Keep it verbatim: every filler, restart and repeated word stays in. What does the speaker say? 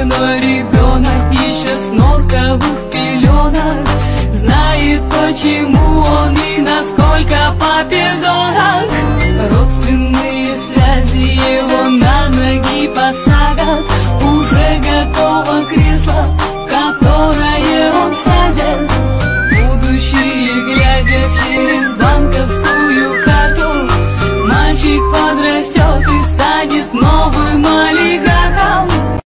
спиной ребенок еще с норковых пеленок знает, почему он и на